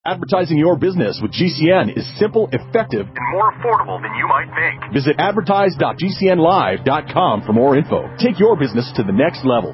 Advertising your business with GCN is simple, effective, and more affordable than you might think. Visit advertise.gcnlive.com for more info. Take your business to the next level.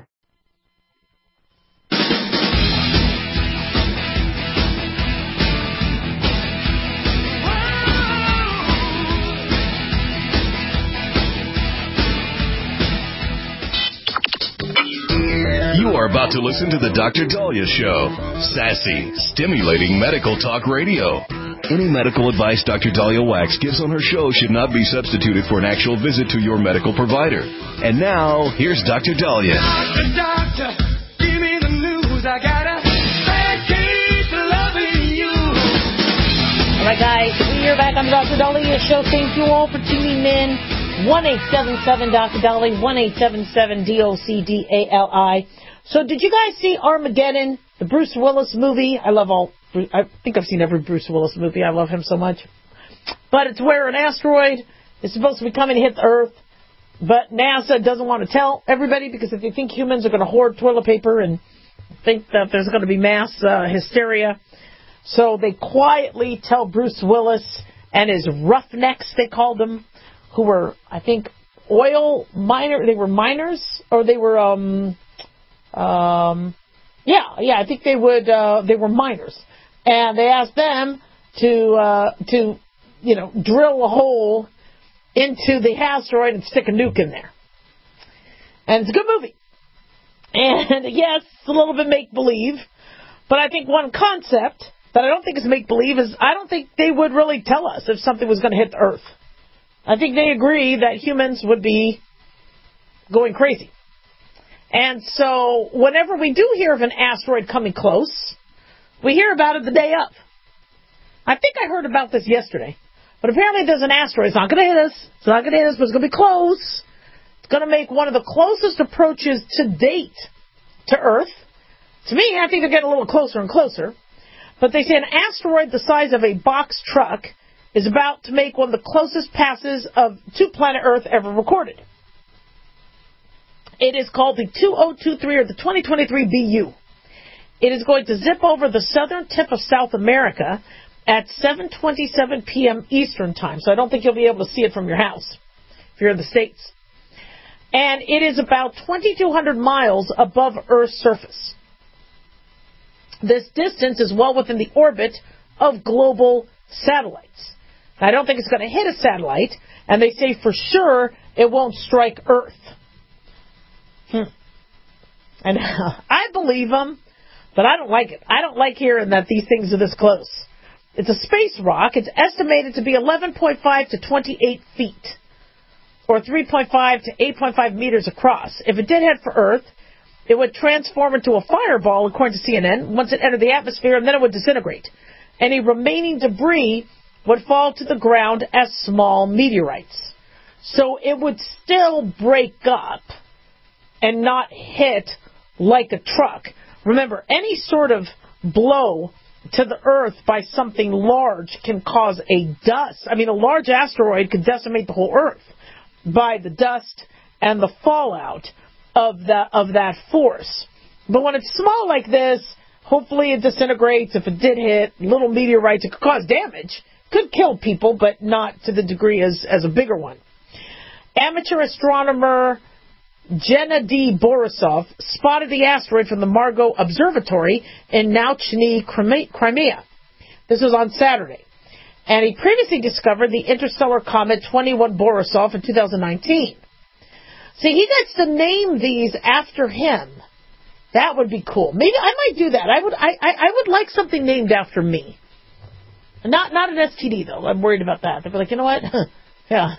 You are about to listen to the Dr. Daliah Show. Sassy, stimulating medical talk radio. Any medical advice Dr. Daliah Wax gives on her show should not be substituted for an actual visit to your medical provider. And now, here's Dr. Daliah. Doctor, give me the news. I got a bad case of loving you. All right, guys, we are back on the Dr. Daliah Show. Thank you all for tuning in. 1-877-Dr. Daliah, 1-877-DOCDALI. So did you guys see Armageddon, the Bruce Willis movie? I think I've seen every Bruce Willis movie. I love him so much. But it's where an asteroid is supposed to be coming to hit the Earth. But NASA doesn't want to tell everybody because if they think humans are going to hoard toilet paper and think that there's going to be mass hysteria. So they quietly tell Bruce Willis and his roughnecks, they called them, who were, I think, oil miners. They were miners, or they were, I think they were miners. And they asked them to drill a hole into the asteroid and stick a nuke in there. And it's a good movie. And yes, it's a little bit make-believe, but I think one concept that I don't think is make-believe is I don't think they would really tell us if something was going to hit the Earth. I think they agree that humans would be going crazy. And so whenever we do hear of an asteroid coming close, we hear about it the day of. I think I heard about this yesterday. But apparently there's an asteroid. It's not going to hit us. It's not going to hit us, but it's going to be close. It's going to make one of the closest approaches to date to Earth. To me, I think they're getting a little closer and closer. But they say an asteroid the size of a box truck is about to make one of the closest passes to planet Earth ever recorded. It is called the 2023 or the 2023 BU. It is going to zip over the southern tip of South America at 7:27 p.m. Eastern Time. So I don't think you'll be able to see it from your house if you're in the States. And it is about 2,200 miles above Earth's surface. This distance is well within the orbit of global satellites. I don't think it's going to hit a satellite, and they say for sure it won't strike Earth. And I believe them, but I don't like it. I don't like hearing that these things are this close. It's a space rock. It's estimated to be 11.5 to 28 feet, or 3.5 to 8.5 meters across. If it did head for Earth, it would transform into a fireball, according to CNN, once it entered the atmosphere, and then it would disintegrate. Any remaining debris would fall to the ground as small meteorites. So it would still break up and not hit like a truck. Remember, any sort of blow to the Earth by something large can cause a dust. I mean, a large asteroid could decimate the whole Earth by the dust and the fallout of that force. But when it's small like this, hopefully it disintegrates. If it did hit little meteorites, it could cause damage. Could kill people, but not to the degree as a bigger one. Amateur astronomer Gennady Borisov spotted the asteroid from the Margot Observatory in Nauchny, Crimea. This was on Saturday. And he previously discovered the interstellar comet 21 Borisov in 2019. See, he gets to name these after him. That would be cool. Maybe I might do that. I would like something named after me. Not an STD, though. I'm worried about that. They'd be like, you know what? Yeah.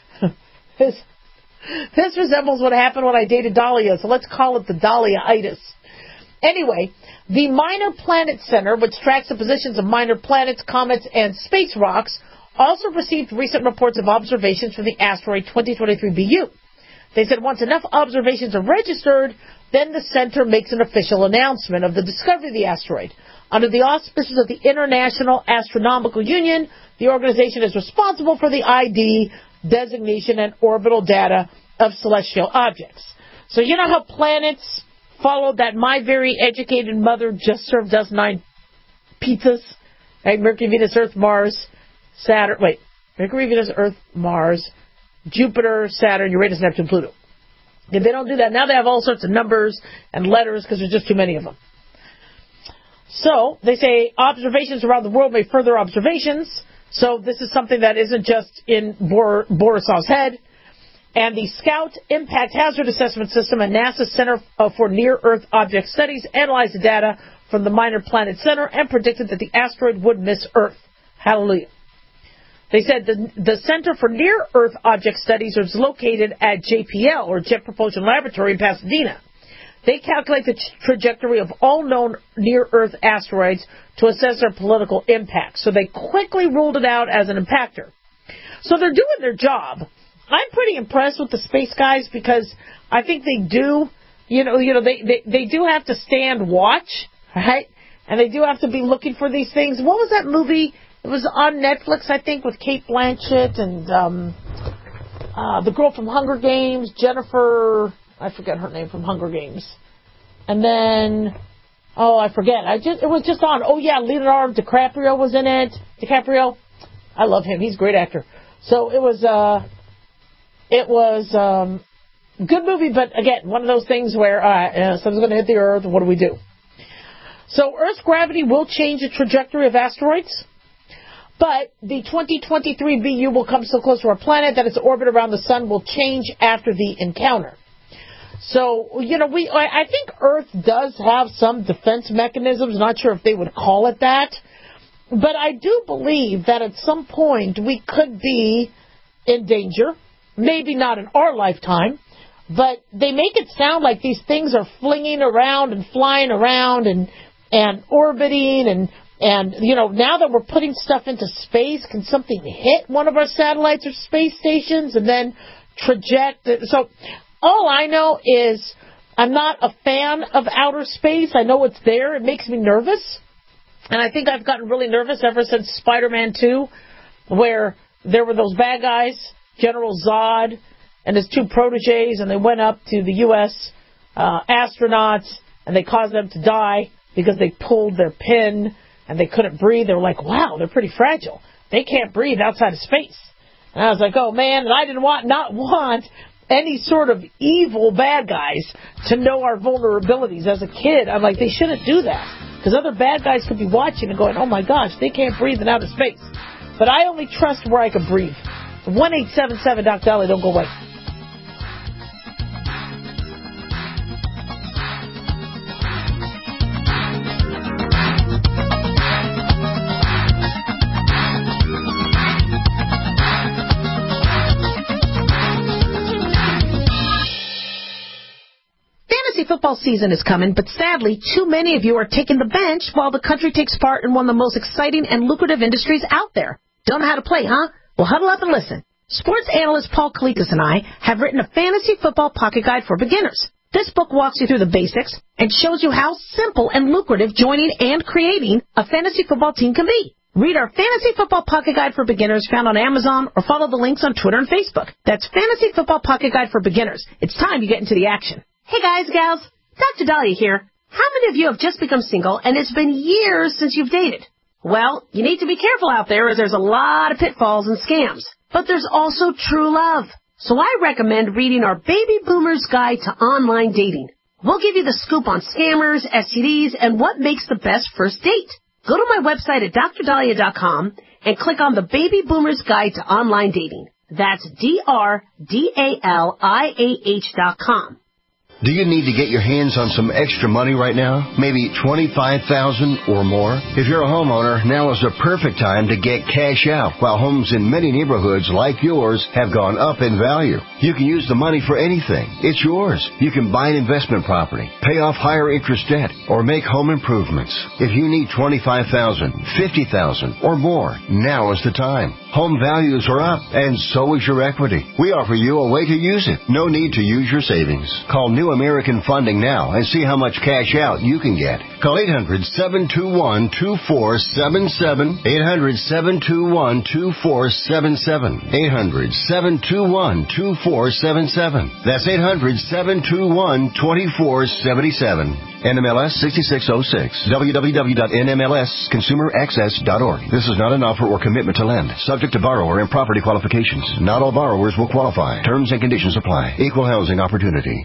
This resembles what happened when I dated Dahlia, so let's call it the Dahlia-itis. Anyway, the Minor Planet Center, which tracks the positions of minor planets, comets, and space rocks, also received recent reports of observations from the asteroid 2023 BU. They said once enough observations are registered, then the center makes an official announcement of the discovery of the asteroid. Under the auspices of the International Astronomical Union, the organization is responsible for the ID, designation, and orbital data of celestial objects. So you know how planets followed that my very educated mother just served us 9 pizzas? Right? Mercury, Venus, Earth, Mars, Saturn. Wait. Mercury, Venus, Earth, Mars, Jupiter, Saturn, Uranus, Neptune, Pluto. If they don't do that, now they have all sorts of numbers and letters because there's just too many of them. So, they say observations around the world make further observations. So, this is something that isn't just in Borisov's head. And the Scout Impact Hazard Assessment System and NASA's Center for Near-Earth Object Studies analyzed the data from the Minor Planet Center and predicted that the asteroid would miss Earth. Hallelujah. They said the Center for Near-Earth Object Studies is located at JPL, or Jet Propulsion Laboratory in Pasadena. They calculate the trajectory of all known near-Earth asteroids to assess their political impact. So they quickly ruled it out as an impactor. So they're doing their job. I'm pretty impressed with the space guys because I think they do, they do have to stand watch, right? And they do have to be looking for these things. What was that movie? It was on Netflix, I think, with Kate Blanchett and the girl from Hunger Games, Jennifer, I forget her name from Hunger Games. And then, I forget. It was just on. Oh, yeah, Leonardo DiCaprio was in it. DiCaprio. I love him. He's a great actor. So it was a good movie, but again, one of those things where something's going to hit the Earth, what do we do? So Earth's gravity will change the trajectory of asteroids. But the 2023 BU will come so close to our planet that its orbit around the sun will change after the encounter. So, I think Earth does have some defense mechanisms. Not sure if they would call it that. But I do believe that at some point we could be in danger. Maybe not in our lifetime. But they make it sound like these things are flinging around and flying around and orbiting and, now that we're putting stuff into space, can something hit one of our satellites or space stations and then traject? So all I know is I'm not a fan of outer space. I know it's there. It makes me nervous. And I think I've gotten really nervous ever since Spider-Man 2, where there were those bad guys, General Zod and his two protégés, and they went up to the U.S. Astronauts, and they caused them to die because they pulled their pin and they couldn't breathe. They were like, wow, they're pretty fragile. They can't breathe outside of space. And I was like, oh, man, and I did not want any sort of evil bad guys to know our vulnerabilities. As a kid, I'm like, they shouldn't do that. Because other bad guys could be watching and going, oh, my gosh, they can't breathe in outer space. But I only trust where I can breathe. 1-877-DOC-DOLLY, don't go away. Football season is coming, but sadly, too many of you are taking the bench while the country takes part in one of the most exciting and lucrative industries out there. Don't know how to play, huh? Well, huddle up and listen. Sports analyst Paul Kalikas and I have written a fantasy football pocket guide for beginners. This book walks you through the basics and shows you how simple and lucrative joining and creating a fantasy football team can be. Read our Fantasy Football Pocket Guide for Beginners found on Amazon or follow the links on Twitter and Facebook. That's Fantasy Football Pocket Guide for Beginners. It's time you get into the action. Hey guys, gals, Dr. Dahlia here. How many of you have just become single and it's been years since you've dated? Well, you need to be careful out there as there's a lot of pitfalls and scams. But there's also true love. So I recommend reading our Baby Boomer's Guide to Online Dating. We'll give you the scoop on scammers, STDs, and what makes the best first date. Go to my website at drdahlia.com and click on the Baby Boomer's Guide to Online Dating. That's DRDALIAH.com. Do you need to get your hands on some extra money right now? Maybe $25,000 or more? If you're a homeowner, now is the perfect time to get cash out while homes in many neighborhoods like yours have gone up in value. You can use the money for anything. It's yours. You can buy an investment property, pay off higher interest debt, or make home improvements. If you need $25,000, $50,000 or more, now is the time. Home values are up, and so is your equity. We offer you a way to use it. No need to use your savings. Call New New American Funding now and see how much cash out you can get. Call 800-721-2477. 800-721-2477. 800-721-2477. That's 800-721-2477. NMLS 6606. www.nmlsconsumeraccess.org. This is not an offer or commitment to lend. Subject to borrower and property qualifications. Not all borrowers will qualify. Terms and conditions apply. Equal housing opportunity.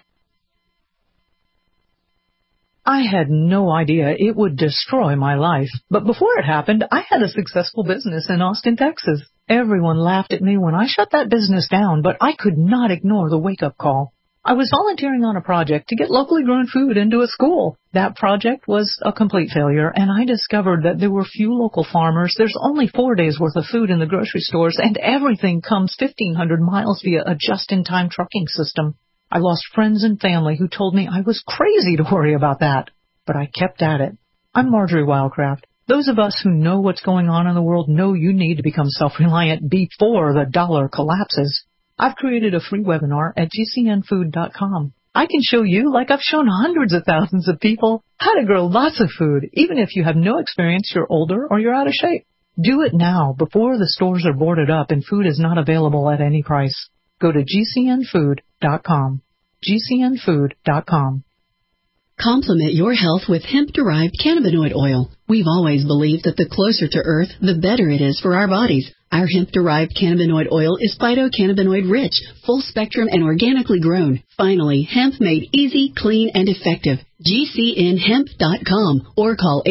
I had no idea it would destroy my life. But before it happened, I had a successful business in Austin, Texas. Everyone laughed at me when I shut that business down, but I could not ignore the wake-up call. I was volunteering on a project to get locally grown food into a school. That project was a complete failure, and I discovered that there were few local farmers. There's only 4 days' worth of food in the grocery stores, and everything comes 1,500 miles via a just-in-time trucking system. I lost friends and family who told me I was crazy to worry about that. But I kept at it. I'm Marjorie Wildcraft. Those of us who know what's going on in the world know you need to become self-reliant before the dollar collapses. I've created a free webinar at gcnfood.com. I can show you, like I've shown hundreds of thousands of people, how to grow lots of food, even if you have no experience, you're older, or you're out of shape. Do it now, before the stores are boarded up and food is not available at any price. Go to gcnfood.com. gcnfood.com. Complement your health with hemp-derived cannabinoid oil. We've always believed that the closer to Earth, the better it is for our bodies. Our hemp-derived cannabinoid oil is phytocannabinoid-rich, full-spectrum, and organically grown. Finally, hemp made easy, clean, and effective. GCNhemp.com or call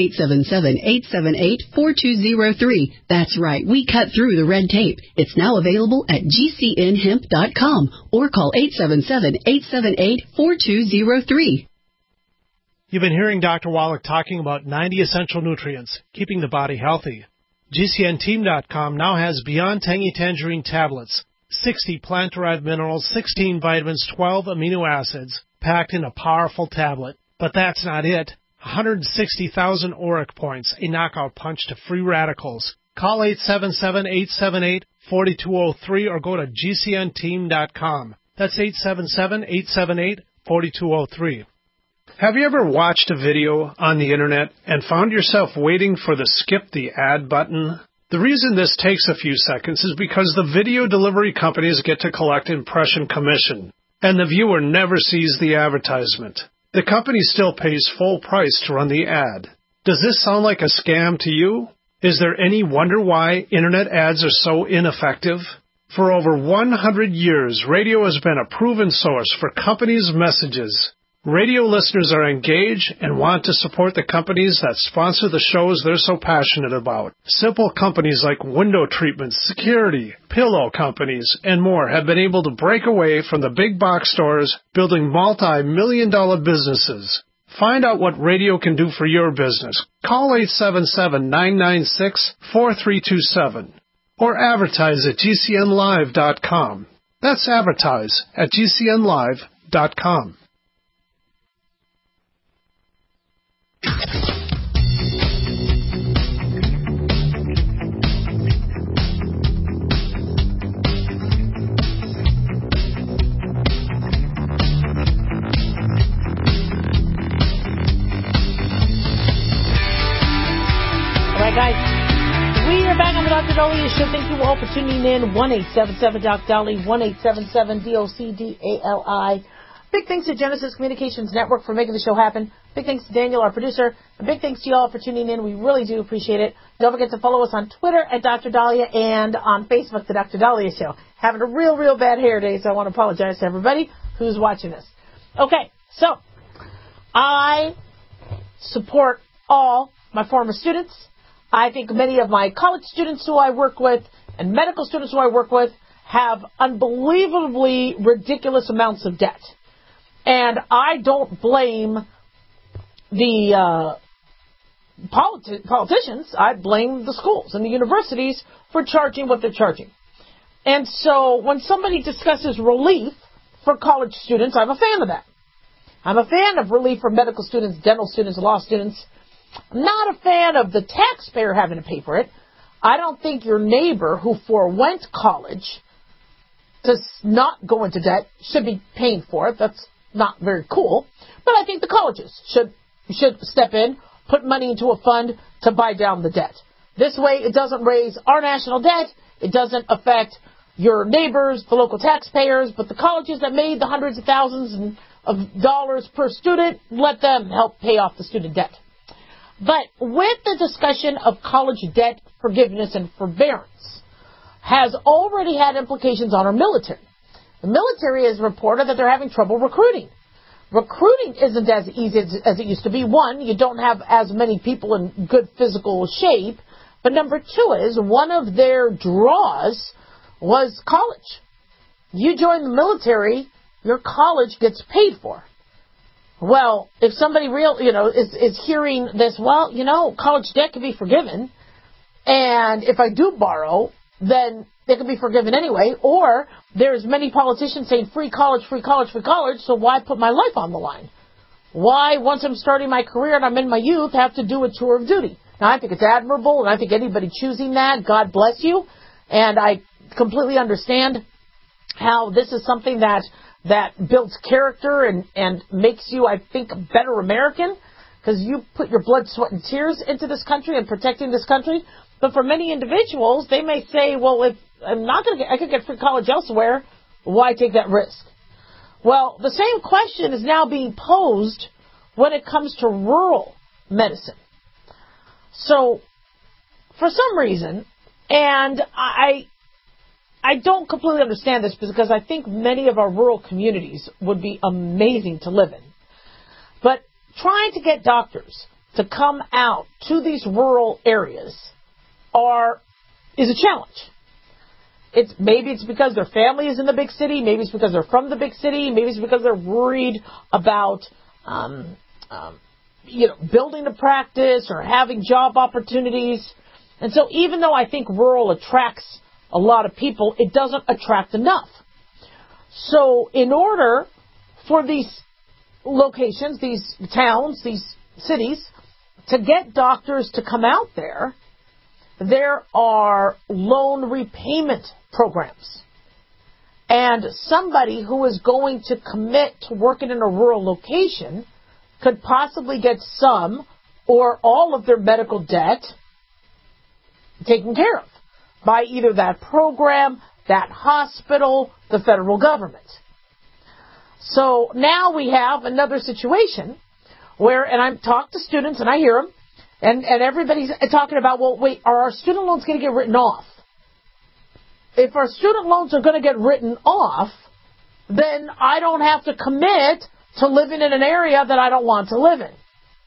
877-878-4203. That's right, we cut through the red tape. It's now available at GCNhemp.com or call 877-878-4203. You've been hearing Dr. Wallach talking about 90 essential nutrients, keeping the body healthy. GCNteam.com now has Beyond Tangy Tangerine tablets, 60 plant-derived minerals, 16 vitamins, 12 amino acids, packed in a powerful tablet. But that's not it. 160,000 auric points, a knockout punch to free radicals. Call 877-878-4203 or go to GCNteam.com. That's 877-878-4203. Have you ever watched a video on the internet and found yourself waiting for the skip the ad button? The reason this takes a few seconds is because the video delivery companies get to collect impression commission, and the viewer never sees the advertisement. The company still pays full price to run the ad. Does this sound like a scam to you? Is there any wonder why internet ads are so ineffective? For over 100 years, radio has been a proven source for companies' messages. Radio listeners are engaged and want to support the companies that sponsor the shows they're so passionate about. Simple companies like window treatments, security, pillow companies, and more have been able to break away from the big box stores, building multi-million-dollar businesses. Find out what radio can do for your business. Call 877-996-4327 or advertise at GCNlive.com. That's advertise at GCNlive.com. Guys, we are back on the Dr. Daliah Show. Thank you all for tuning in. 1-877-DOC-DALI, 1-877-DOC-DALI. Big thanks to Genesis Communications Network for making the show happen. Big thanks to Daniel, our producer. And big thanks to you all for tuning in. We really do appreciate it. Don't forget to follow us on Twitter at Dr. Daliah and on Facebook, The Dr. Daliah Show. Having a real bad hair day, so I want to apologize to everybody who's watching this. Okay, so I support all my former students. I think many of my college students who I work with and medical students who I work with have unbelievably ridiculous amounts of debt. And I don't blame the politicians. I blame the schools and the universities for charging what they're charging. And so when somebody discusses relief for college students, I'm a fan of that. I'm a fan of relief for medical students, dental students, law students. I'm not a fan of the taxpayer having to pay for it. I don't think your neighbor who forewent college to not go into debt should be paying for it. That's not very cool. But I think the colleges should step in, put money into a fund to buy down the debt. This way, it doesn't raise our national debt. It doesn't affect your neighbors, the local taxpayers, but the colleges that made the hundreds of thousands of dollars per student, let them help pay off the student debt. But with the discussion of college debt forgiveness and forbearance has already had implications on our military. The military has reported that they're having trouble recruiting. Recruiting isn't as easy as it used to be. One, you don't have as many people in good physical shape. But number two is one of their draws was college. You join the military, your college gets paid for. Well, if somebody is hearing this, college debt can be forgiven, and if I do borrow, then it can be forgiven anyway. Or there's many politicians saying free college, free college, free college, so why put my life on the line? Why, once I'm starting my career and I'm in my youth, have to do a tour of duty? Now, I think it's admirable, and I think anybody choosing that, God bless you. And I completely understand how this is something that builds character and makes you, I think, a better American, because you put your blood, sweat, and tears into this country and protecting this country. But for many individuals, they may say, well, if I'm not going to I could get free college elsewhere, why take that risk? Well, the same question is now being posed when it comes to rural medicine. So, for some reason, and I don't completely understand this because I think many of our rural communities would be amazing to live in. But trying to get doctors to come out to these rural areas is a challenge. Maybe it's because their family is in the big city. Maybe it's because they're from the big city. Maybe it's because they're worried about building a practice or having job opportunities. And so even though I think rural attracts a lot of people, it doesn't attract enough. So in order for these locations, these towns, these cities, to get doctors to come out there, there are loan repayment programs. And somebody who is going to commit to working in a rural location could possibly get some or all of their medical debt taken care of by either that program, that hospital, the federal government. So now we have another situation where, and I talk to students and I hear them, and everybody's talking about, well, wait, are our student loans going to get written off? If our student loans are going to get written off, then I don't have to commit to living in an area that I don't want to live in.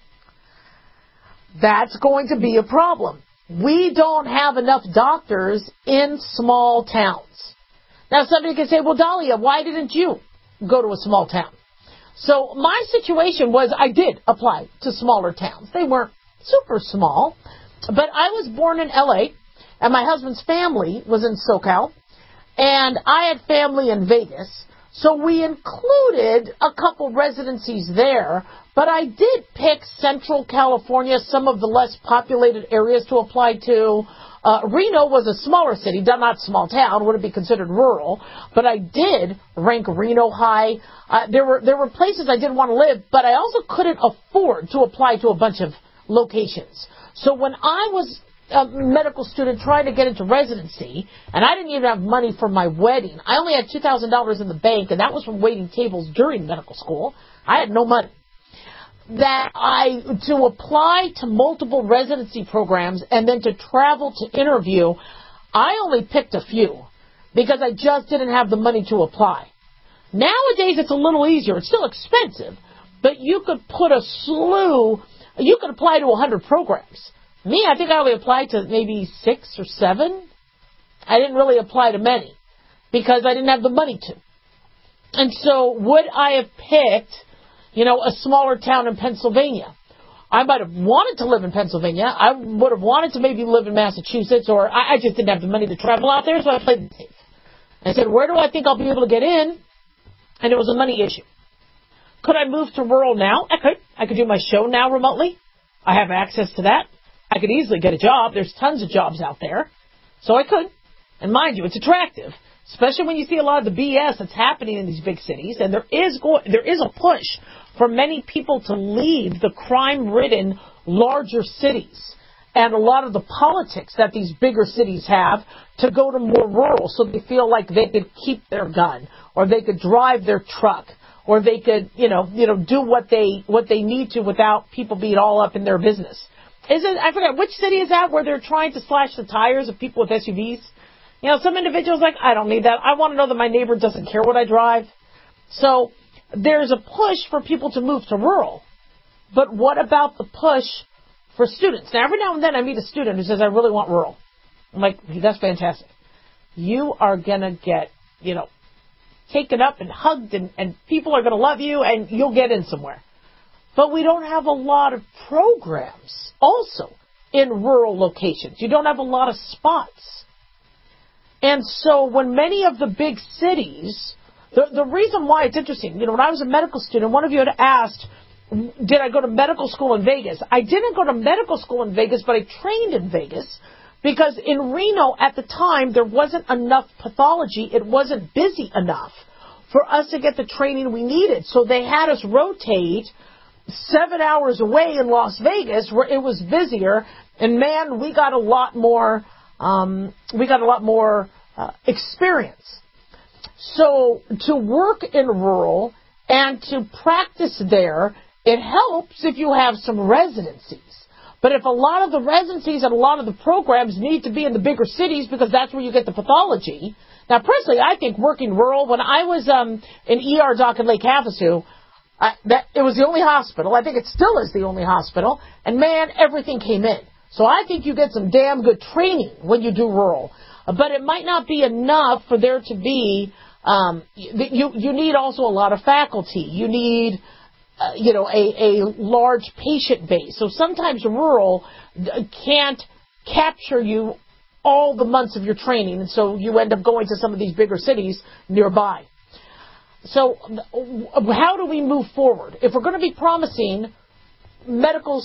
That's going to be a problem. We don't have enough doctors in small towns. Now, somebody can say, well, Dahlia, why didn't you go to a small town? So my situation was I did apply to smaller towns. They weren't super small, but I was born in L.A., and my husband's family was in SoCal, and I had family in Vegas. So we included a couple residencies there, but I did pick Central California, some of the less populated areas to apply to. Reno was a smaller city, not small town, wouldn't be considered rural, but I did rank Reno high. There were places I didn't want to live, but I also couldn't afford to apply to a bunch of locations. So when I was a medical student trying to get into residency, and I didn't even have money for my wedding. I only had $2,000 in the bank, and that was from waiting tables during medical school. I had no money. To apply to multiple residency programs and then to travel to interview, I only picked a few because I just didn't have the money to apply. Nowadays, it's a little easier. It's still expensive, but you could you could apply to 100 programs. Me, I think I only applied to maybe 6 or 7. I didn't really apply to many because I didn't have the money to. And so would I have picked, a smaller town in Pennsylvania? I might have wanted to live in Pennsylvania. I would have wanted to maybe live in Massachusetts, or I just didn't have the money to travel out there, so I played it safe. I said, where do I think I'll be able to get in? And it was a money issue. Could I move to rural now? I could. I could do my show now remotely. I have access to that. I could easily get a job. There's tons of jobs out there. So I could. And mind you, it's attractive especially when you see a lot of the BS that's happening in these big cities. And there is a push for many people to leave the crime-ridden larger cities and a lot of the politics that these bigger cities have to go to more rural, so they feel like they could keep their gun, or they could drive their truck, or they could, do what they need to without people being all up in their business. I forget, which city is that where they're trying to slash the tires of people with SUVs? Some individuals like, I don't need that. I want to know that my neighbor doesn't care what I drive. So there's a push for people to move to rural. But what about the push for students? Now, every now and then I meet a student who says, I really want rural. I'm like, that's fantastic. You are going to get, taken up and hugged, and people are going to love you, and you'll get in somewhere. But we don't have a lot of programs also in rural locations. You don't have a lot of spots. And so when many of the big cities, the reason why it's interesting, when I was a medical student, one of you had asked, did I go to medical school in Vegas? I didn't go to medical school in Vegas, but I trained in Vegas because in Reno at the time there wasn't enough pathology. It wasn't busy enough for us to get the training we needed. So they had us rotate 7 hours away in Las Vegas where it was busier. And man, we got a lot more experience. So to work in rural and to practice there, it helps if you have some residencies. But if a lot of the residencies and a lot of the programs need to be in the bigger cities because that's where you get the pathology. Now, personally, I think working rural, when I was an ER doc in Lake Havasu, it was the only hospital. I think it still is the only hospital. And, man, everything came in. So I think you get some damn good training when you do rural. But it might not be enough for there to be, you need also a lot of faculty. You need, a large patient base. So sometimes rural can't capture you all the months of your training. And so you end up going to some of these bigger cities nearby. So how do we move forward? If we're going to be promising medical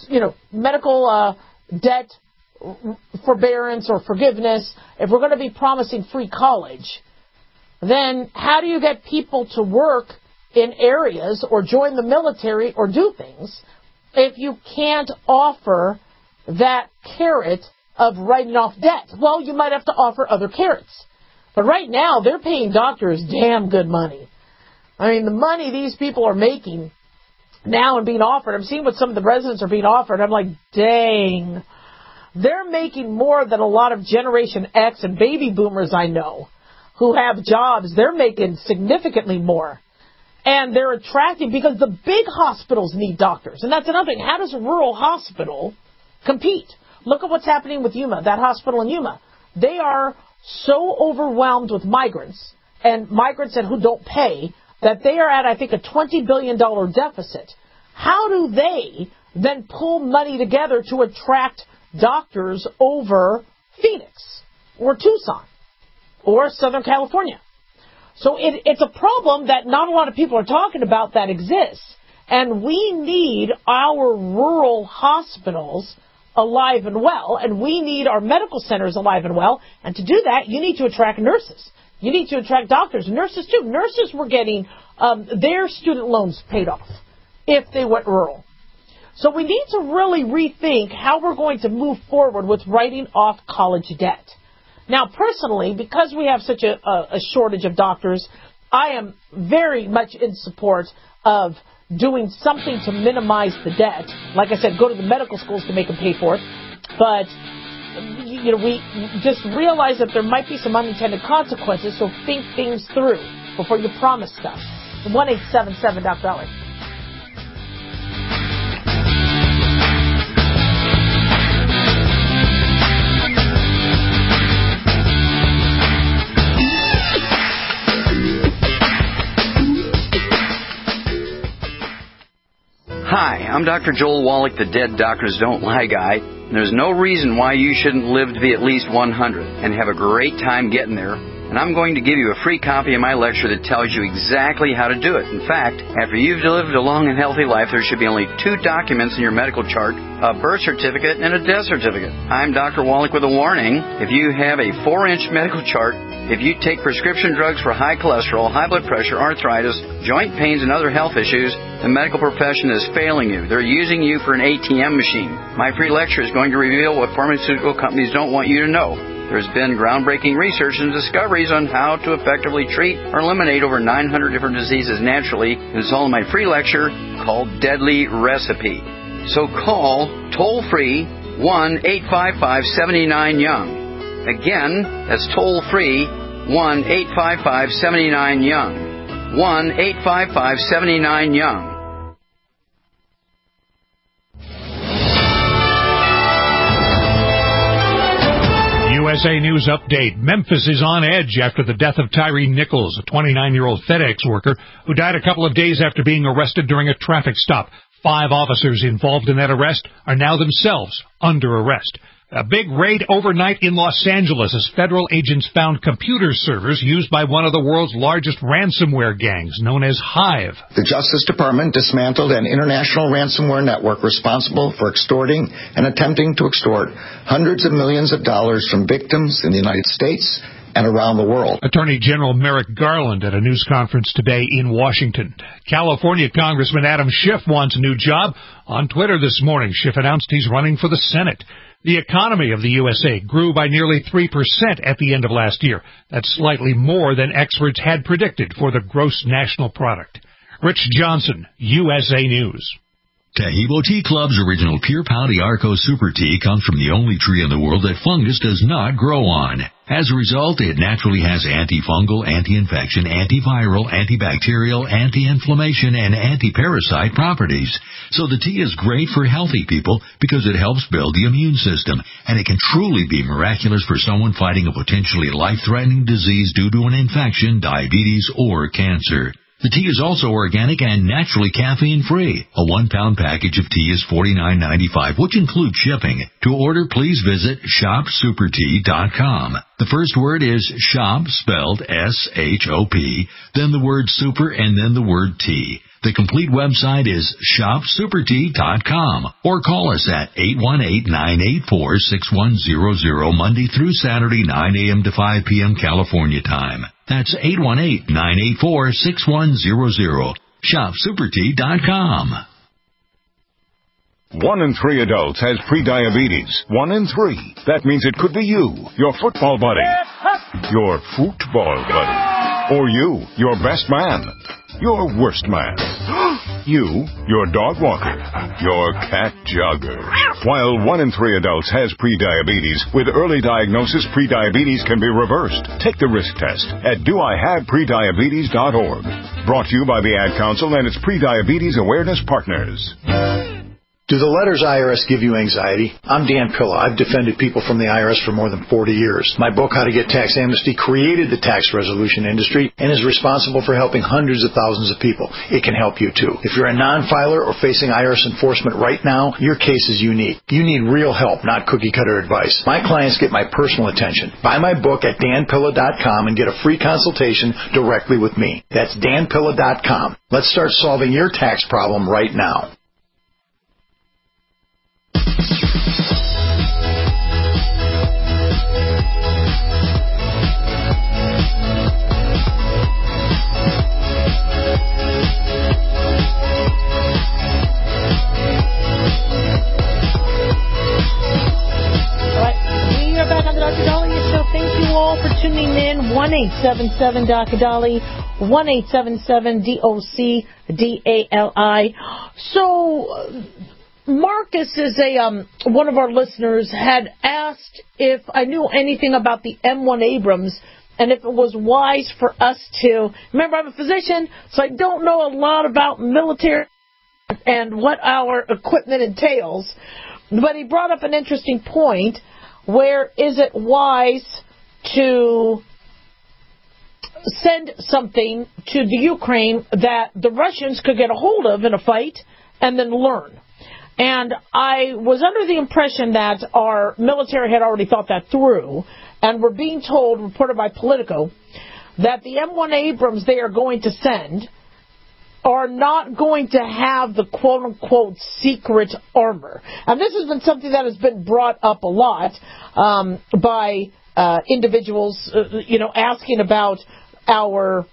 debt forbearance or forgiveness, if we're going to be promising free college, then how do you get people to work in areas or join the military or do things if you can't offer that carrot of writing off debt? Well, you might have to offer other carrots. But right now, they're paying doctors damn good money. I mean, the money these people are making now and being offered, I'm seeing what some of the residents are being offered. I'm like, dang. They're making more than a lot of Generation X and baby boomers I know who have jobs. They're making significantly more. And they're attracting because the big hospitals need doctors. And that's another thing. How does a rural hospital compete? Look at what's happening with Yuma, that hospital in Yuma. They are so overwhelmed with migrants and migrants who don't pay that they are at, I think, a $20 billion deficit. How do they then pull money together to attract doctors over Phoenix or Tucson or Southern California? So it's a problem that not a lot of people are talking about that exists. And we need our rural hospitals alive and well, and we need our medical centers alive and well. And to do that, you need to attract nurses. You need to attract doctors. Nurses, too. Nurses were getting their student loans paid off if they went rural. So we need to really rethink how we're going to move forward with writing off college debt. Now, personally, because we have such a shortage of doctors, I am very much in support of doing something to minimize the debt. Like I said, go to the medical schools to make them pay for it. But, we just realize that there might be some unintended consequences, so think things through before you promise stuff. 1-877 Dr. Dolly. Hi, I'm Dr. Joel Wallach, the Dead Doctors Don't Lie guy. There's no reason why you shouldn't live to be at least 100 and have a great time getting there and I'm going to give you a free copy of my lecture that tells you exactly how to do it. In fact, after you've lived a long and healthy life, there should be only 2 documents in your medical chart, a birth certificate and a death certificate. I'm Dr. Wallach with a warning. If you have a 4-inch medical chart, if you take prescription drugs for high cholesterol, high blood pressure, arthritis, joint pains, and other health issues, the medical profession is failing you. They're using you for an ATM machine. My free lecture is going to reveal what pharmaceutical companies don't want you to know. There's been groundbreaking research and discoveries on how to effectively treat or eliminate over 900 different diseases naturally. It's all in my free lecture called Deadly Recipe. So call toll-free 1-855-79-YOUNG. Again, that's toll-free 1-855-79-YOUNG. 1-855-79-YOUNG. USA News Update. Memphis is on edge after the death of Tyree Nichols, a 29-year-old FedEx worker who died a couple of days after being arrested during a traffic stop. 5 officers involved in that arrest are now themselves under arrest. A big raid overnight in Los Angeles as federal agents found computer servers used by one of the world's largest ransomware gangs, known as Hive. The Justice Department dismantled an international ransomware network responsible for extorting and attempting to extort hundreds of millions of dollars from victims in the United States and around the world. Attorney General Merrick Garland at a news conference today in Washington. California Congressman Adam Schiff wants a new job. On Twitter this morning, Schiff announced he's running for the Senate. The economy of the USA grew by nearly 3% at the end of last year. That's slightly more than experts had predicted for the gross national product. Rich Johnson, USA News. Taheebo Tea Club's original Pure Pouty Arco Super Tea comes from the only tree in the world that fungus does not grow on. As a result, it naturally has antifungal, anti-infection, antiviral, antibacterial, anti-inflammation, and anti-parasite properties. So the tea is great for healthy people because it helps build the immune system, and it can truly be miraculous for someone fighting a potentially life-threatening disease due to an infection, diabetes, or cancer. The tea is also organic and naturally caffeine-free. A 1-pound package of tea is $49.95, which includes shipping. To order, please visit shopsupertea.com. The first word is shop, spelled S-H-O-P, then the word super, and then the word tea. The complete website is shopsupertea.com, or call us at 818-984-6100 Monday through Saturday, 9 a.m. to 5 p.m. California time. That's 818-984-6100. shopsupertea.com. 1 in 3 adults has prediabetes. 1 in 3. That means it could be you, your football buddy, your football buddy, or you, your best man, your worst man, you, your dog walker, your cat jogger. While 1 in 3 adults has prediabetes, with early diagnosis, prediabetes can be reversed. Take the risk test at doihaveprediabetes.org. Brought to you by the Ad Council and its Prediabetes Awareness Partners. Do the letters IRS give you anxiety? I'm Dan Pilla. I've defended people from the IRS for more than 40 years. My book, How to Get Tax Amnesty, created the tax resolution industry and is responsible for helping hundreds of thousands of people. It can help you, too. If you're a non-filer or facing IRS enforcement right now, your case is unique. You need real help, not cookie-cutter advice. My clients get my personal attention. Buy my book at danpilla.com and get a free consultation directly with me. That's danpilla.com. Let's start solving your tax problem right now. Tuning in, 1-877-DOC-DALI, 1-877-DOC-DALI. So, Marcus is one of our listeners had asked if I knew anything about the M1 Abrams and if it was wise for us to. Remember, I'm a physician, so I don't know a lot about military and what our equipment entails. But he brought up an interesting point. Where is it wise to send something to the Ukraine that the Russians could get a hold of in a fight and then learn? And I was under the impression that our military had already thought that through, and we're being told, reported by Politico, that the M1 Abrams they are going to send are not going to have the quote-unquote secret armor. And this has been something that has been brought up a lot by individuals, asking about our,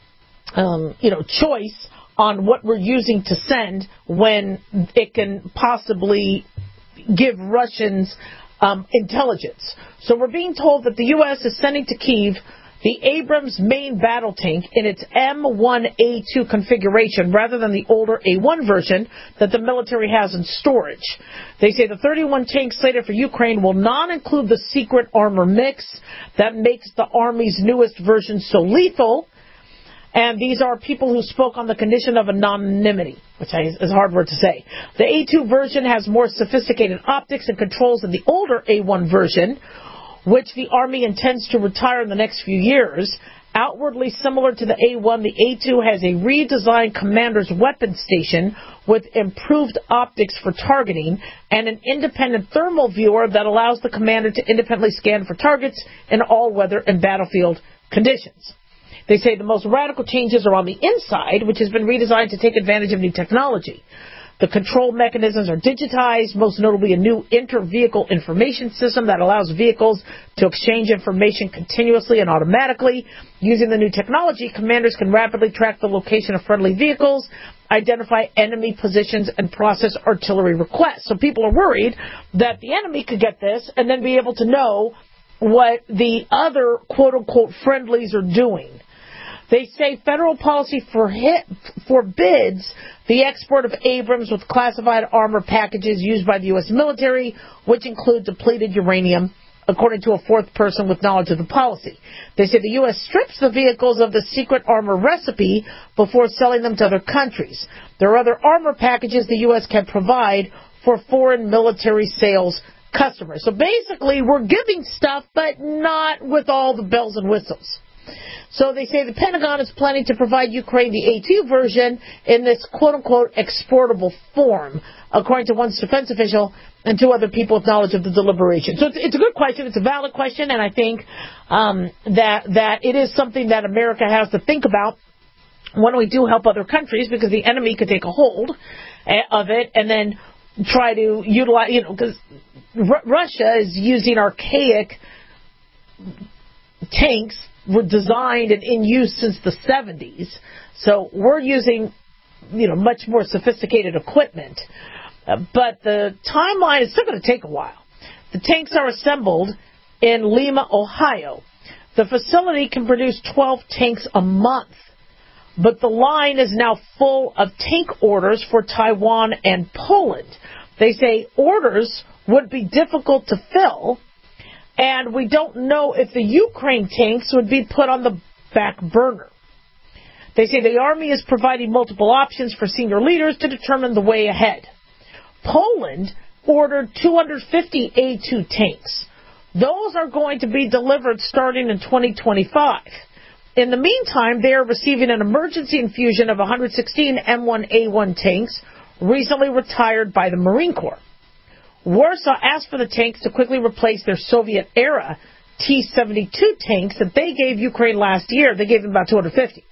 choice on what we're using to send when it can possibly give Russians intelligence. So we're being told that the U.S. is sending to Kyiv the Abrams main battle tank in its M1A2 configuration rather than the older A1 version that the military has in storage. They say the 31 tanks slated for Ukraine will not include the secret armor mix that makes the Army's newest version so lethal. And these are people who spoke on the condition of anonymity, which is a hard word to say. The A2 version has more sophisticated optics and controls than the older A1 version, which the Army intends to retire in the next few years. Outwardly similar to the A1, the A2 has a redesigned commander's weapon station with improved optics for targeting and an independent thermal viewer that allows the commander to independently scan for targets in all weather and battlefield conditions. They say the most radical changes are on the inside, which has been redesigned to take advantage of new technology. The control mechanisms are digitized, most notably a new inter-vehicle information system that allows vehicles to exchange information continuously and automatically. Using the new technology, commanders can rapidly track the location of friendly vehicles, identify enemy positions, and process artillery requests. So people are worried that the enemy could get this and then be able to know what the other quote-unquote friendlies are doing. They say federal policy forbids the export of Abrams with classified armor packages used by the U.S. military, which include depleted uranium, according to a fourth person with knowledge of the policy. They say the U.S. strips the vehicles of the secret armor recipe before selling them to other countries. There are other armor packages the U.S. can provide for foreign military sales customers. So basically, we're giving stuff, but not with all the bells and whistles. So they say the Pentagon is planning to provide Ukraine the A2 version in this quote-unquote exportable form, according to one defense official and two other people with knowledge of the deliberation. So it's a good question. It's a valid question, and I think that it is something that America has to think about when we do help other countries, because the enemy could take a hold of it and then try to utilize, because Russia is using archaic tanks were designed and in use since the 70s. So we're using, much more sophisticated equipment. But the timeline is still going to take a while. The tanks are assembled in Lima, Ohio. The facility can produce 12 tanks a month. But the line is now full of tank orders for Taiwan and Poland. They say orders would be difficult to fill, and we don't know if the Ukraine tanks would be put on the back burner. They say the Army is providing multiple options for senior leaders to determine the way ahead. Poland ordered 250 A2 tanks. Those are going to be delivered starting in 2025. In the meantime, they are receiving an emergency infusion of 116 M1A1 tanks recently retired by the Marine Corps. Warsaw asked for the tanks to quickly replace their Soviet-era T-72 tanks that they gave Ukraine last year. They gave them about 250.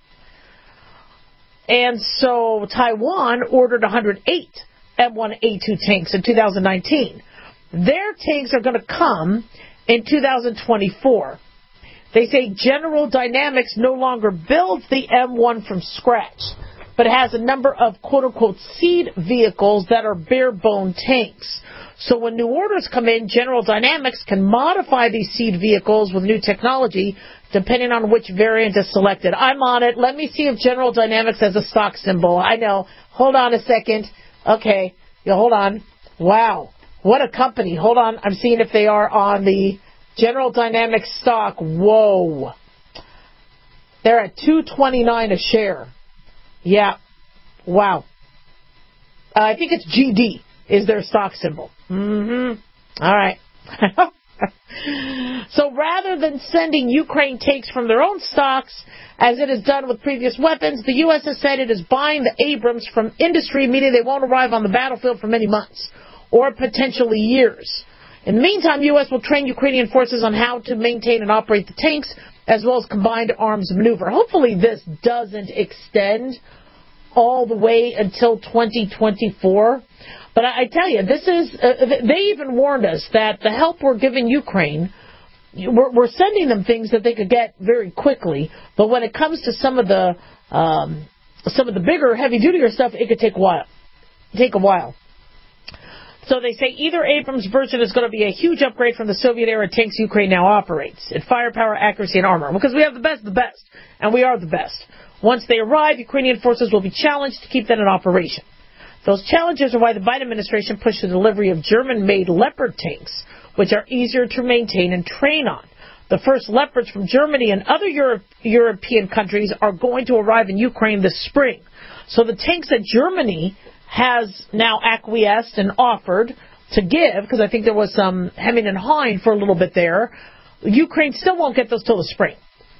And so Taiwan ordered 108 M1A2 tanks in 2019. Their tanks are going to come in 2024. They say General Dynamics no longer builds the M1 from scratch, but has a number of quote-unquote seed vehicles that are bare-bone tanks. So when new orders come in, General Dynamics can modify these seed vehicles with new technology depending on which variant is selected. I'm on it. Let me see if General Dynamics has a stock symbol. I know. Hold on a second. Okay. Hold on. Wow. What a company. Hold on. I'm seeing if they are on the General Dynamics stock. Whoa. They're at $2.29 a share. Yeah. Wow. I think it's GD is their stock symbol. All right. So rather rather than sending Ukraine tanks from their own stocks, as it has done with previous weapons, the U.S. has said it is buying the Abrams from industry, meaning they won't arrive on the battlefield for many months or potentially years. In the meantime, U.S. will train Ukrainian forces on how to maintain and operate the tanks, as well as combined arms maneuver. Hopefully this doesn't extend all the way until 2024. But I tell you, this is, they even warned us that the help we're giving Ukraine, we're sending them things that they could get very quickly. But when it comes to some of the bigger, heavy-dutier stuff, it could take a while. So they say either Abrams version is going to be a huge upgrade from the Soviet-era tanks Ukraine now operates in firepower, accuracy, and armor. Because we have the best, and we are the best. Once they arrive, Ukrainian forces will be challenged to keep them in operation. Those challenges are why the Biden administration pushed the delivery of German-made Leopard tanks, which are easier to maintain and train on. The first Leopards from Germany and other European countries are going to arrive in Ukraine this spring. So the tanks that Germany has now acquiesced and offered to give, because I think there was some hemming and hawing for a little bit there, Ukraine still won't get those till the spring.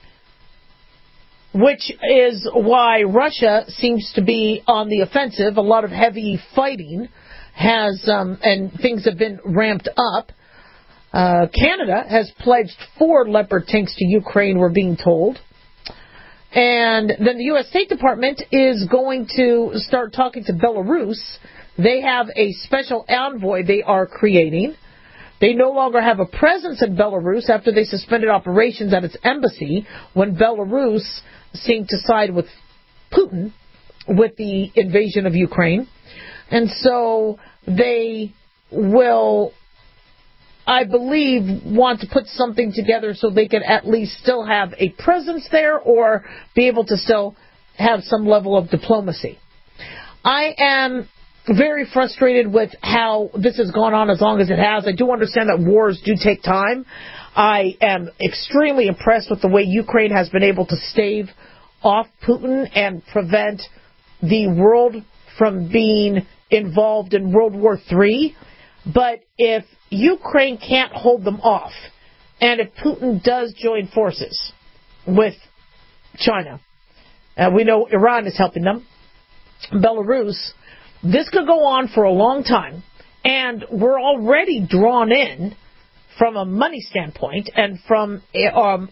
Which is why Russia seems to be on the offensive. A lot of heavy fighting has, and things have been ramped up. Canada has pledged 4 Leopard tanks to Ukraine, we're being told. And then the U.S. State Department is going to start talking to Belarus. They have a special envoy they are creating. They no longer have a presence in Belarus after they suspended operations at its embassy when Belarus seemed to side with Putin with the invasion of Ukraine. And so they will, I believe, want to put something together so they can at least still have a presence there or be able to still have some level of diplomacy. I am very frustrated with how this has gone on as long as it has. I do understand that wars do take time. I am extremely impressed with the way Ukraine has been able to stave off Putin and prevent the world from being involved in World War III. But if Ukraine can't hold them off, and if Putin does join forces with China, we know Iran is helping them, Belarus, this could go on for a long time, and we're already drawn in from a money standpoint, and from we've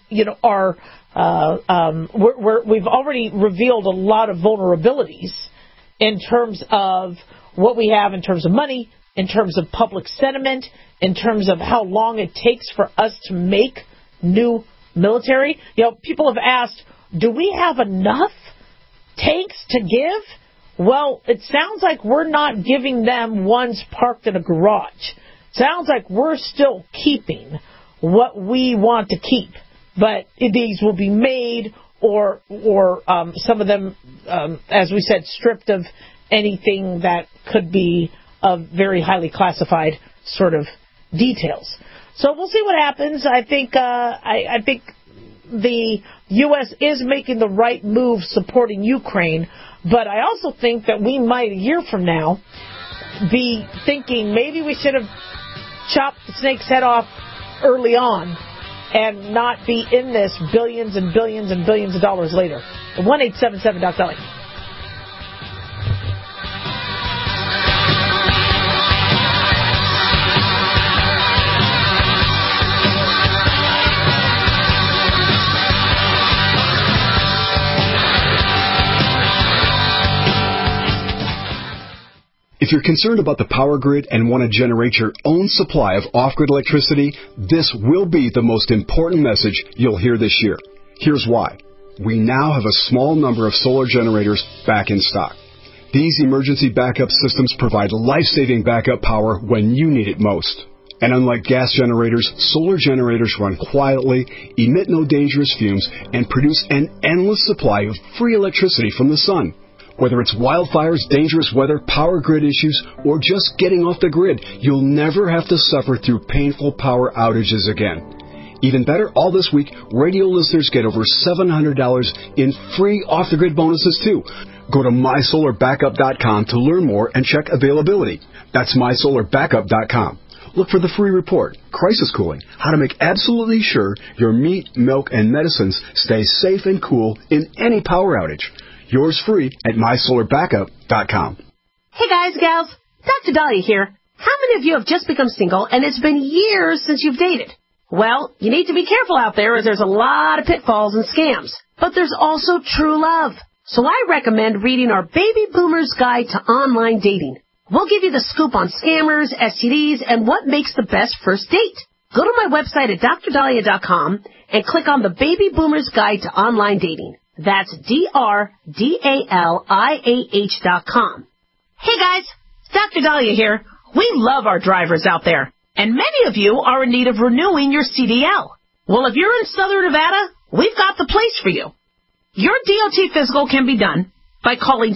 already revealed a lot of vulnerabilities in terms of what we have in terms of money, in terms of public sentiment, in terms of how long it takes for us to make new military. People have asked, do we have enough tanks to give? Well, it sounds like we're not giving them ones parked in a garage. Sounds like we're still keeping what we want to keep. But these will be made or some of them, as we said, stripped of anything that could be of very highly classified sort of details. So we'll see what happens. I think the U.S. is making the right move supporting Ukraine, but I also think that we might, a year from now, be thinking maybe we should have chopped the snake's head off early on and not be in this billions and billions and billions of dollars later. 1-877-DOC-LA. If you're concerned about the power grid and want to generate your own supply of off-grid electricity, this will be the most important message you'll hear this year. Here's why. We now have a small number of solar generators back in stock. These emergency backup systems provide life-saving backup power when you need it most. And unlike gas generators, solar generators run quietly, emit no dangerous fumes, and produce an endless supply of free electricity from the sun. Whether it's wildfires, dangerous weather, power grid issues, or just getting off the grid, you'll never have to suffer through painful power outages again. Even better, all this week, radio listeners get over $700 in free off-the-grid bonuses, too. Go to mysolarbackup.com to learn more and check availability. That's mysolarbackup.com. look for the free report, Crisis Cooling, how to make absolutely sure your meat, milk, and medicines stay safe and cool in any power outage. Yours free at mysolarbackup.com. Hey guys, gals, Dr. Dahlia here. How many of you have just become single and it's been years since you've dated? Well, you need to be careful out there as there's a lot of pitfalls and scams. But there's also true love. So I recommend reading our Baby Boomer's Guide to Online Dating. We'll give you the scoop on scammers, STDs, and what makes the best first date. Go to my website at drdahlia.com and click on the Baby Boomer's Guide to Online Dating. That's DRDALIAH.com. Hey guys, Dr. Dahlia here. We love our drivers out there, and many of you are in need of renewing your CDL. Well, if you're in Southern Nevada, we've got the place for you. Your DOT physical can be done by calling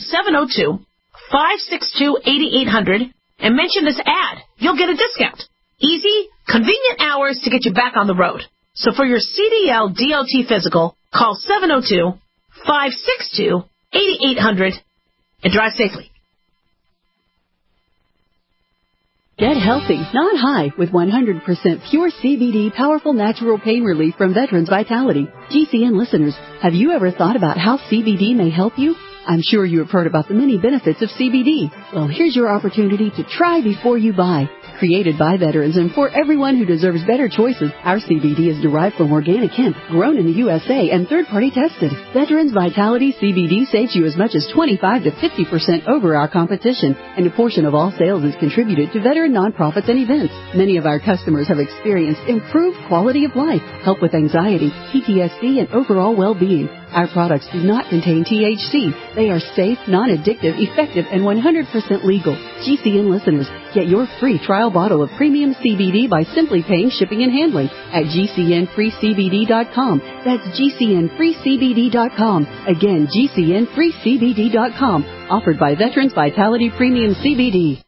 702-562-8800 and mention this ad. You'll get a discount. Easy, convenient hours to get you back on the road. So for your CDL DOT physical, call 702-562-8800 and drive safely. Get healthy, not high, with 100% pure CBD powerful natural pain relief from Veterans Vitality. GCN listeners, have you ever thought about how CBD may help you? I'm sure you have heard about the many benefits of CBD. Well, here's your opportunity to try before you buy. Created by veterans and for everyone who deserves better choices, our CBD is derived from organic hemp, grown in the USA and third-party tested. Veterans Vitality CBD saves you as much as 25 to 50% over our competition, and a portion of all sales is contributed to veteran nonprofits and events. Many of our customers have experienced improved quality of life, help with anxiety, PTSD, and overall well-being. Our products do not contain THC. They are safe, non-addictive, effective, and 100% legal. GCN listeners, get your free trial bottle of premium CBD by simply paying shipping and handling at GCNFreeCBD.com. That's GCNFreeCBD.com. Again, GCNFreeCBD.com. Offered by Veterans Vitality Premium CBD.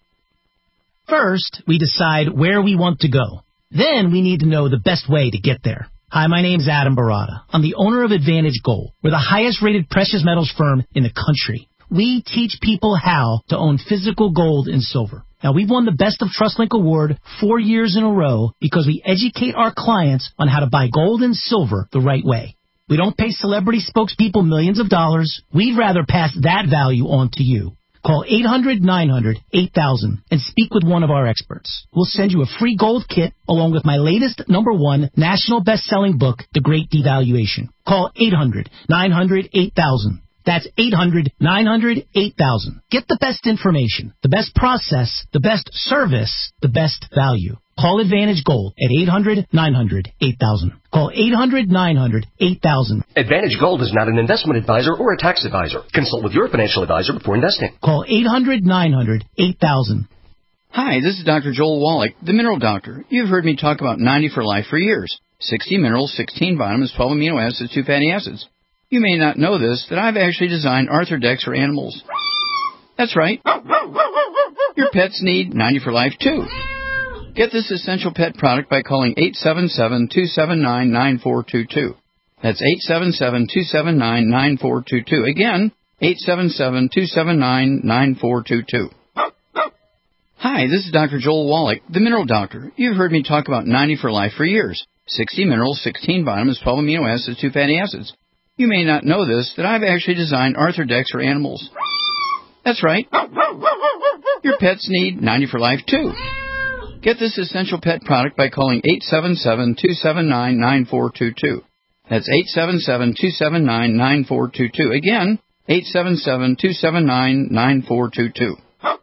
First, we decide where we want to go. Then we need to know the best way to get there. Hi, my name's Adam Barada. I'm the owner of Advantage Gold. We're the highest-rated precious metals firm in the country. We teach people how to own physical gold and silver. Now, we've won the Best of TrustLink Award 4 years in a row because we educate our clients on how to buy gold and silver the right way. We don't pay celebrity spokespeople millions of dollars. We'd rather pass that value on to you. Call 800-900-8000 and speak with one of our experts. We'll send you a free gold kit along with my latest #1 national best-selling book, The Great Devaluation. Call 800-900-8000. That's 800-900-8000. Get the best information, the best process, the best service, the best value. Call Advantage Gold at 800-900-8000. Call 800-900-8000. Advantage Gold is not an investment advisor or a tax advisor. Consult with your financial advisor before investing. Call 800-900-8000. Hi, this is Dr. Joel Wallach, the Mineral Doctor. You've heard me talk about 90 for Life for years. 60 minerals, 16 vitamins, 12 amino acids, 2 fatty acids. You may not know this, that I've actually designed Arthrodex for animals. That's right. Your pets need 90 for Life, too. Get this essential pet product by calling 877-279-9422. That's 877-279-9422. Again, 877-279-9422. Hi, this is Dr. Joel Wallach, the Mineral Doctor. You've heard me talk about 90 for Life for years. 60 minerals, 16 vitamins, 12 amino acids, 2 fatty acids. You may not know this, that I've actually designed Arthrodex for animals. That's right. Your pets need 90 for Life, too. Get this essential pet product by calling 877-279-9422. That's 877-279-9422. Again, 877-279-9422.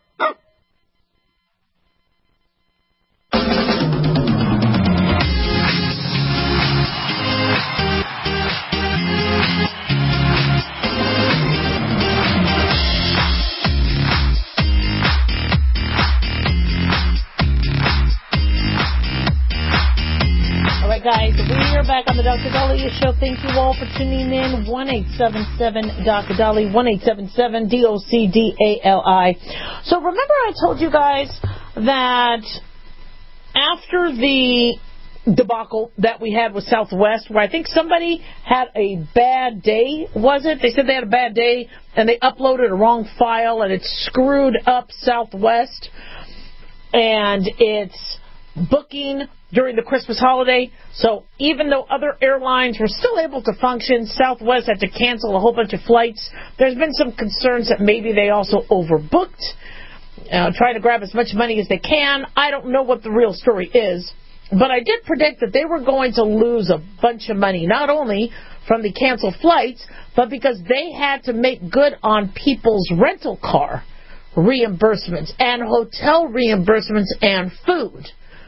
Guys, we are back on the Dr. Dahlia Show. Thank you all for tuning in. 1-877-Dr. Dahlia, 1-877-DOCDALI. So remember I told you guys that after the debacle that we had with Southwest, where I think somebody had a bad day, was it? They said they had a bad day, and they uploaded a wrong file, and it screwed up Southwest, and it's booking during the Christmas holiday. So even though other airlines were still able to function, Southwest had to cancel a whole bunch of flights. There's been some concerns that maybe they also overbooked, trying to grab as much money as they can. I don't know what the real story is, but I did predict that they were going to lose a bunch of money, not only from the canceled flights, but because they had to make good on people's rental car reimbursements and hotel reimbursements and food.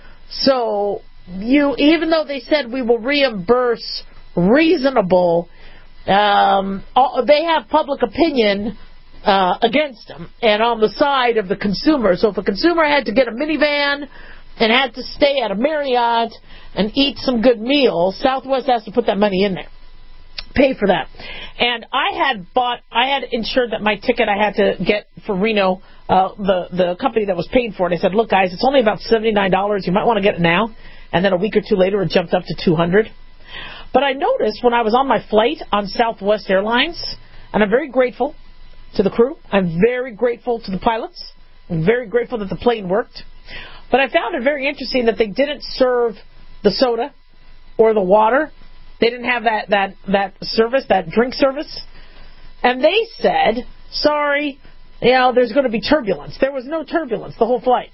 So even though they said we will reimburse reasonable, they have public opinion against them and on the side of the consumer. So if a consumer had to get a minivan and had to stay at a Marriott and eat some good meals, Southwest has to put that money in there, pay for that. And I had insured that my ticket I had to get for Reno, the company that was paying for it, I said, look guys, it's only about $79. You might want to get it now. And then a week or two later, it jumped up to $200. But I noticed when I was on my flight on Southwest Airlines, and I'm very grateful to the crew. I'm very grateful to the pilots. I'm very grateful that the plane worked. But I found it very interesting that they didn't serve the soda or the water. They didn't have that service, that drink service. And they said, sorry, there's going to be turbulence. There was no turbulence the whole flight.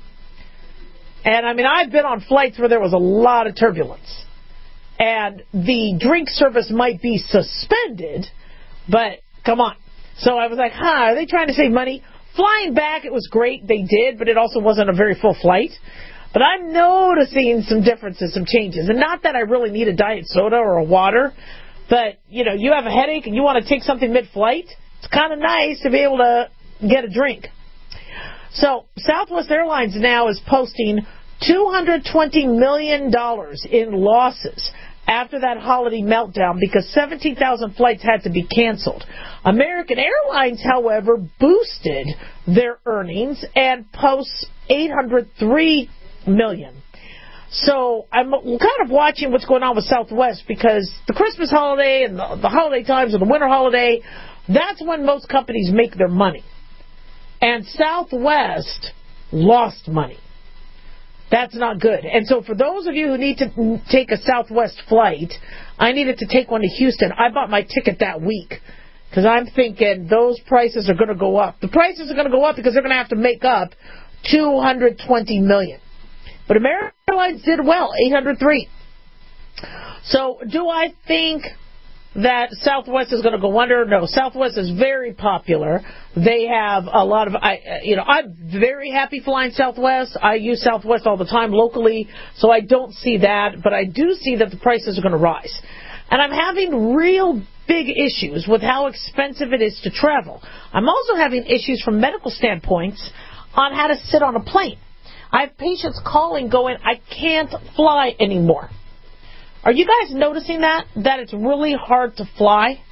And, I've been on flights where there was a lot of turbulence. And the drink service might be suspended, but come on. So I was like, are they trying to save money? Flying back, it was great. They did, but it also wasn't a very full flight. But I'm noticing some differences, some changes. And not that I really need a diet soda or a water, but, you have a headache and you want to take something mid-flight, it's kind of nice to be able to get a drink. So Southwest Airlines now is posting $220 million in losses after that holiday meltdown because 17,000 flights had to be canceled. American Airlines, however, boosted their earnings and posts $803 million. So I'm kind of watching what's going on with Southwest because the Christmas holiday and the holiday times and the winter holiday, that's when most companies make their money. And Southwest lost money. That's not good. And so for those of you who need to take a Southwest flight, I needed to take one to Houston. I bought my ticket that week because I'm thinking those prices are going to go up. The prices are going to go up because they're going to have to make up $220 million. But American Airlines did well, $803. So do I think that Southwest is going to go under? No, Southwest is very popular. They have a lot of, I'm very happy flying Southwest. I use Southwest all the time locally, so I don't see that, but I do see that the prices are going to rise. And I'm having real big issues with how expensive it is to travel. I'm also having issues from medical standpoints on how to sit on a plane. I have patients calling going, I can't fly anymore. Are you guys noticing that it's really hard to fly?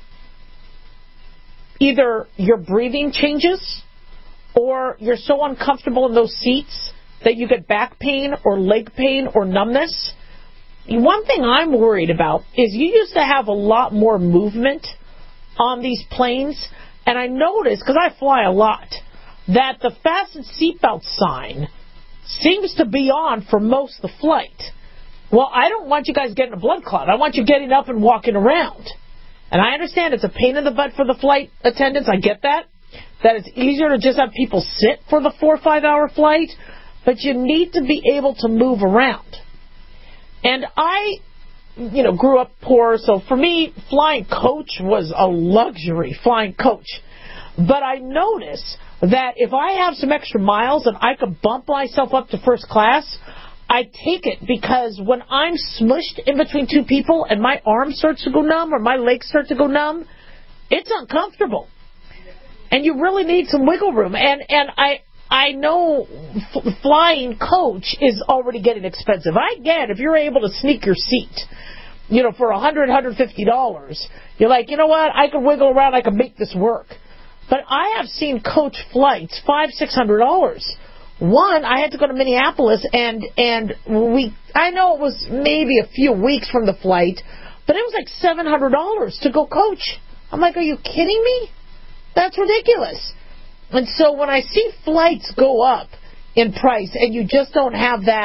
Either your breathing changes or you're so uncomfortable in those seats that you get back pain or leg pain or numbness. One thing I'm worried about is you used to have a lot more movement on these planes, and I noticed, because I fly a lot, that the fasten seatbelt sign seems to be on for most of the flight. Well, I don't want you guys getting a blood clot. I want you getting up and walking around. And I understand it's a pain in the butt for the flight attendants. I get that. That it's easier to just have people sit for the 4 or 5 hour flight. But you need to be able to move around. And I, grew up poor. So for me, flying coach was a luxury, flying coach. But I notice that if I have some extra miles and I could bump myself up to first class, I take it, because when I'm smushed in between two people and my arm starts to go numb or my legs start to go numb, it's uncomfortable. And you really need some wiggle room. And I know flying coach is already getting expensive. I get if you're able to sneak your seat, for $100, $150, you're like, you know what, I can wiggle around, I can make this work. But I have seen coach flights, $500, $600. One, I had to go to Minneapolis, and I know it was maybe a few weeks from the flight, but it was like $700 to go coach. I'm like, are you kidding me? That's ridiculous. And so when I see flights go up in price and you just don't have that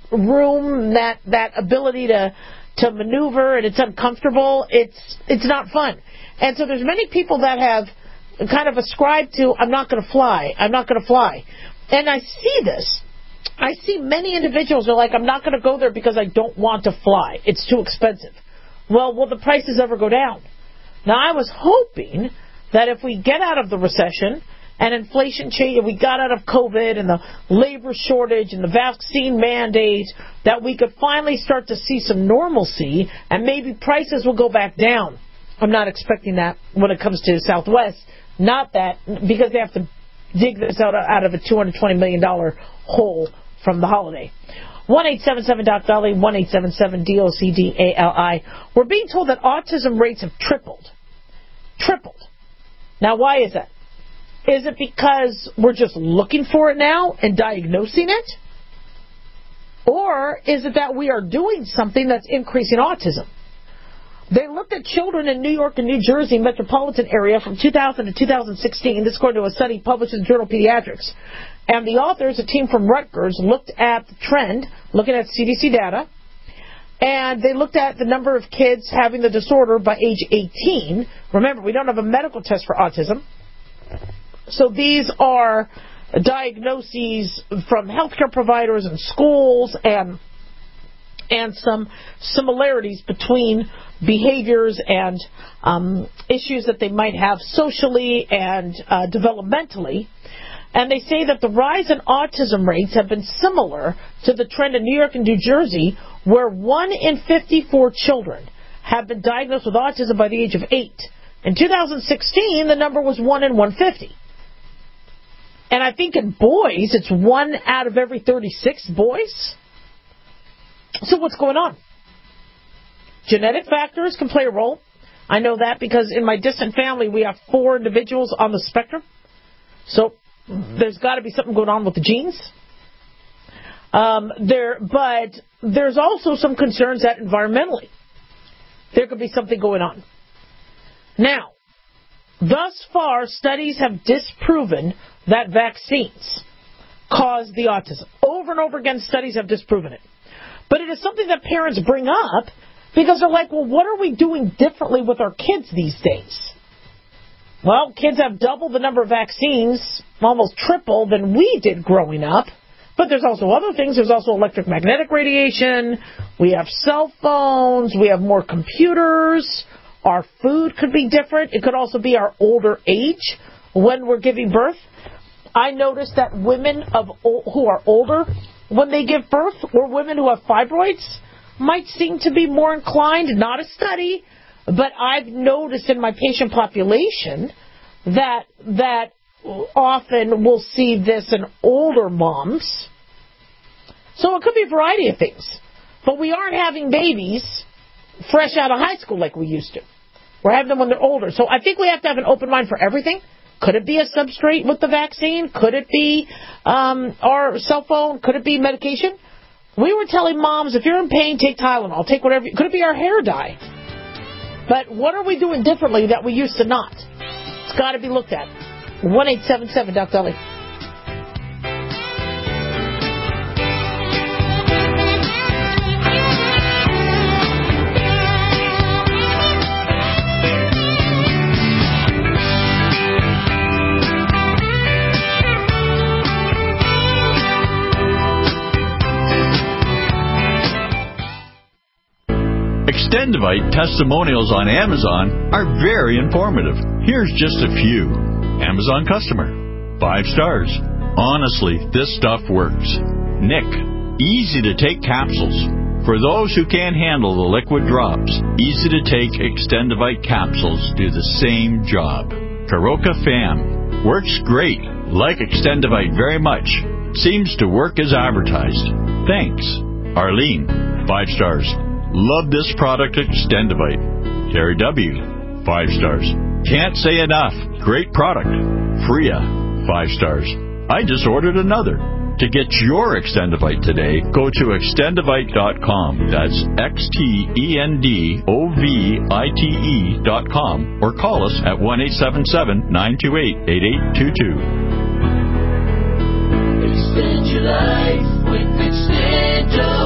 room, that ability to maneuver, and it's uncomfortable. It's not fun. And so there's many people that have kind of ascribed to, I'm not going to fly. I'm not going to fly. And I see this. I see many individuals are like, I'm not going to go there because I don't want to fly. It's too expensive. Well, will the prices ever go down? Now, I was hoping that if we get out of the recession and inflation change, we got out of COVID and the labor shortage and the vaccine mandate, that we could finally start to see some normalcy and maybe prices will go back down. I'm not expecting that when it comes to Southwest. Not that, because they have to dig this out of a $220 million hole from the holiday. 1-877-DOC-DOLLY, 1-877-DOCDALI. We're being told that autism rates have tripled. Tripled. Now, why is that? Is it because we're just looking for it now and diagnosing it? Or is it that we are doing something that's increasing autism? They looked at children in New York and New Jersey metropolitan area from 2000 to 2016. This according to a study published in the Journal of Pediatrics. And the authors, a team from Rutgers, looked at the trend, looking at CDC data, and they looked at the number of kids having the disorder by age 18. Remember, we don't have a medical test for autism. So these are diagnoses from healthcare providers and schools and some similarities between behaviors and issues that they might have socially and developmentally. And they say that the rise in autism rates have been similar to the trend in New York and New Jersey, where 1 in 54 children have been diagnosed with autism by the age of 8. In 2016, the number was 1 in 150. And I think in boys, it's 1 out of every 36 boys. So what's going on? Genetic factors can play a role. I know that because in my distant family, we have 4 individuals on the spectrum. So there's got to be something going on with the genes. But there's also some concerns that environmentally there could be something going on. Now, thus far, studies have disproven that vaccines cause the autism. Over and over again, studies have disproven it. But it is something that parents bring up because they're like, well, what are we doing differently with our kids these days? Well, kids have double the number of vaccines, almost triple than we did growing up. But there's also other things. There's also electromagnetic radiation. We have cell phones. We have more computers. Our food could be different. It could also be our older age when we're giving birth. I noticed that women who are older when they give birth, or women who have fibroids, might seem to be more inclined, not a study, but I've noticed in my patient population that often we'll see this in older moms. So it could be a variety of things. But we aren't having babies fresh out of high school like we used to. We're having them when they're older. So I think we have to have an open mind for everything. Could it be a substrate with the vaccine? Could it be our cell phone? Could it be medication? We were telling moms, if you're in pain, take Tylenol. Take whatever. Could it be our hair dye? But what are we doing differently that we used to not? It's got to be looked at. 1-877-DOC-DOLLY. Extendivite testimonials on Amazon are very informative. Here's just a few. Amazon customer. 5 stars. Honestly, this stuff works. Nick. Easy to take capsules. For those who can't handle the liquid drops, easy to take Extendivite capsules do the same job. Karoka Fam. Works great. Like Extendivite very much. Seems to work as advertised. Thanks. Arlene. 5 stars. Love this product, Extendivite. Terry W. 5 stars. Can't say enough. Great product. Freya. 5 stars. I just ordered another. To get your Extendivite today, go to Extendivite.com. That's XTENDOVITE.com or call us at 1-877-928-8822. Extend your life with Extendo.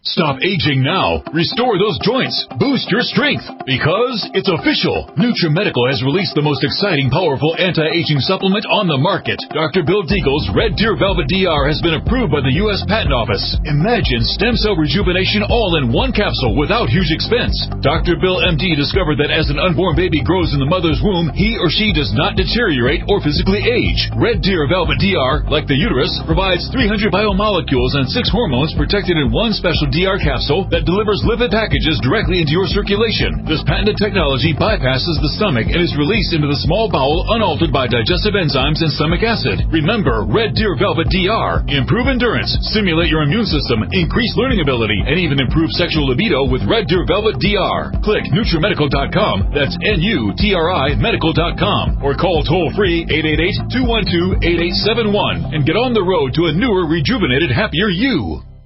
Stop aging now. Restore those joints. Boost your strength. Because it's official. NutriMedical has released the most exciting, powerful anti-aging supplement on the market. Dr. Bill Deagle's Red Deer Velvet DR has been approved by the U.S. Patent Office. Imagine stem cell rejuvenation all in one capsule without huge expense. Dr. Bill MD discovered that as an unborn baby grows in the mother's womb, he or she does not deteriorate or physically age. Red Deer Velvet DR, like the uterus, provides 300 biomolecules and 6 hormones protected in one special DR capsule that delivers lipid packages directly into your circulation. This patented technology bypasses the stomach and is released into the small bowel unaltered by digestive enzymes and stomach acid. Remember, Red Deer Velvet DR. Improve endurance, stimulate your immune system, increase learning ability, and even improve sexual libido with Red Deer Velvet DR. Click NutriMedical.com, that's NUTRI Medical.com, or call toll-free 888-212-8871 and get on the road to a newer, rejuvenated, happier you.